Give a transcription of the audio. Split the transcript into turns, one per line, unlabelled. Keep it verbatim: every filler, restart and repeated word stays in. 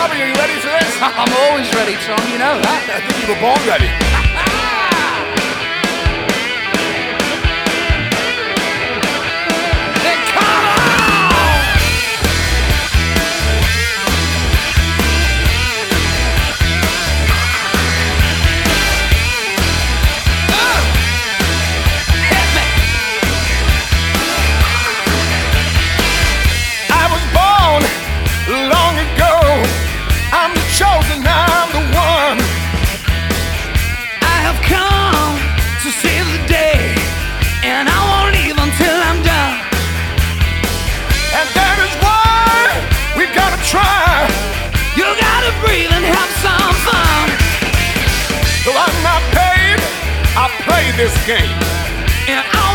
Bobby, are you ready for this?
I'm always ready, Tom, you know that.
I think you were born ready.
Then come on! Uh, hit me.
I was born long ago. I'm the chosen, I'm the one.
I have come to save the day, and I won't leave until I'm done.
And that is why we gotta try.
You gotta breathe and have some fun.
Though I'm not paid, I play this game.
And I